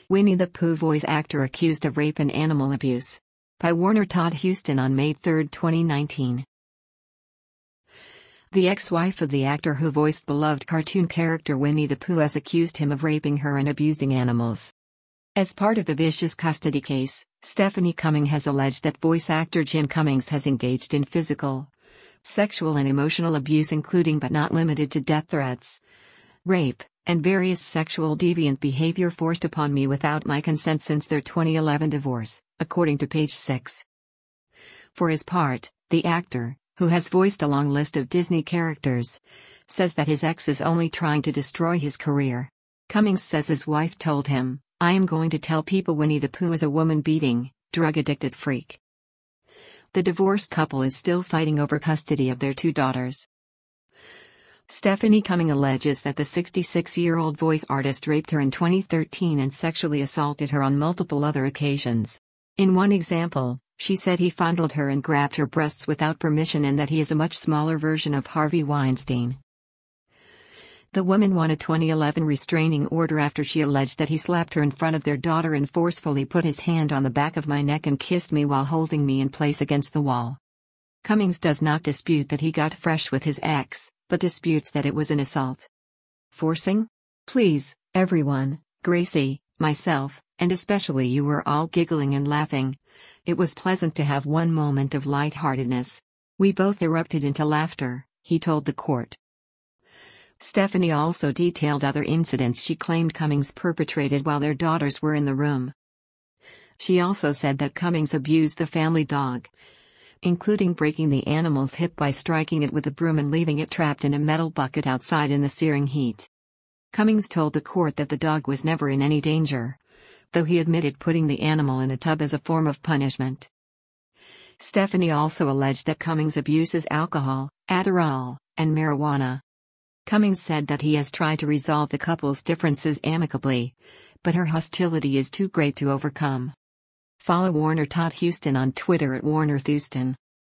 Winnie the Pooh voice actor accused of rape and animal abuse. By Warner Todd Huston on May 3, 2019. The ex-wife of the actor who voiced beloved cartoon character Winnie the Pooh has accused him of raping her and abusing animals. As part of a vicious custody case, Stephanie Cummings has alleged that voice actor Jim Cummings has engaged in physical, sexual and emotional abuse including but not limited to death threats, rape, and various sexual deviant behavior forced upon me without my consent since their 2011 divorce, according to Page Six. For his part, the actor, who has voiced a long list of Disney characters, says that his ex is only trying to destroy his career. Cummings says his wife told him, "I am going to tell people Winnie the Pooh is a woman-beating, drug-addicted freak." The divorced couple is still fighting over custody of their two daughters. Stephanie Cummings alleges that the 66-year-old voice artist raped her in 2013 and sexually assaulted her on multiple other occasions. In one example, she said he fondled her and grabbed her breasts without permission and that he is a much smaller version of Harvey Weinstein. The woman won a 2011 restraining order after she alleged that he slapped her in front of their daughter and forcefully put his hand on the back of my neck and kissed me while holding me in place against the wall. Cummings does not dispute that he got fresh with his ex, but disputes that it was an assault. Forcing? Please, everyone, Gracie, myself, and especially you were all giggling and laughing. It was pleasant to have one moment of lightheartedness. We both erupted into laughter, he told the court. Stephanie also detailed other incidents she claimed Cummings perpetrated while their daughters were in the room. She also said that Cummings abused the family dog, including breaking the animal's hip by striking it with a broom and leaving it trapped in a metal bucket outside in the searing heat. Cummings told the court that the dog was never in any danger, though he admitted putting the animal in a tub as a form of punishment. Stephanie also alleged that Cummings abuses alcohol, Adderall, and marijuana. Cummings said that he has tried to resolve the couple's differences amicably, but her hostility is too great to overcome. Follow Warner Todd Huston on Twitter at WarnerThuston.